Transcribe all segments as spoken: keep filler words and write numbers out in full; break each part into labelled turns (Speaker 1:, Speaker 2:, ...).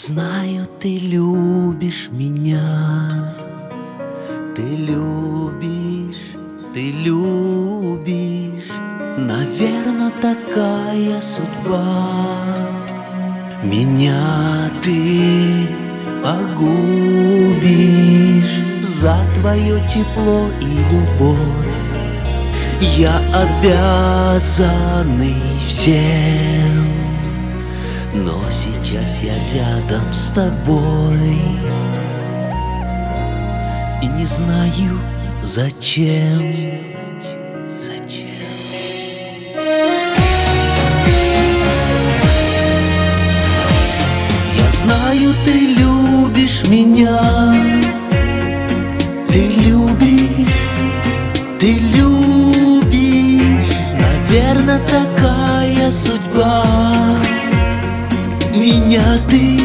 Speaker 1: знаю, ты любишь меня. Ты любишь, ты любишь. Наверно, такая судьба. Меня ты погубишь. За твое тепло и любовь я обязанный всем. Но сейчас я рядом с тобой и не знаю, зачем. Зачем? Я знаю, ты любишь меня. Ты любишь, ты любишь. Наверно, такая судьба. Меня ты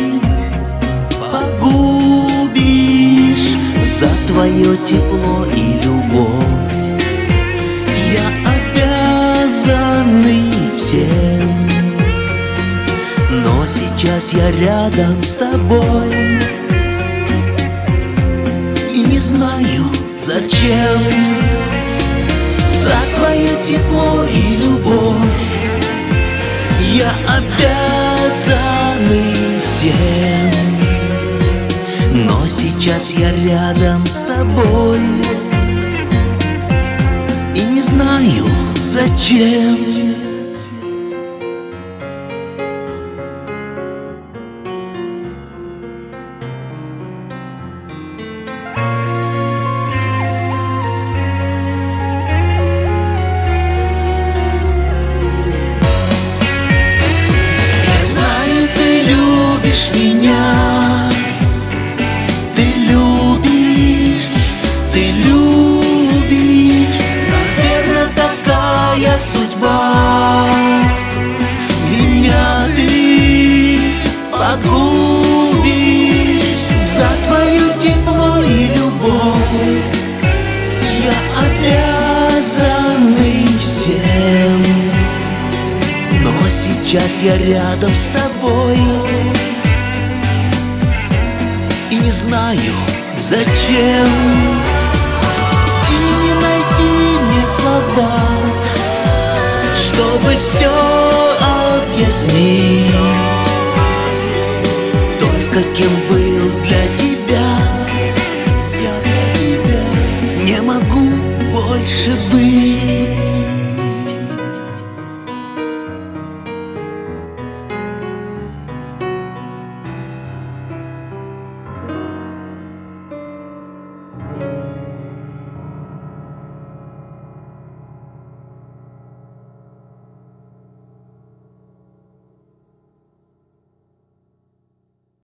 Speaker 1: погубишь. За твое тепло и любовь я обязанный всем. Но сейчас я рядом с тобой и не знаю, зачем. За твое тепло и любовь я обязанный всем. Но сейчас я рядом с тобой и не знаю, зачем. Меня ты любишь, ты любишь. Наверно, такая судьба. Меня ты погубишь. За твое тепло и любовь я обязанный всем. Но сейчас я рядом с тобой и не знаю, зачем. И не найти мне слова, чтобы все объяснить. Только кем быть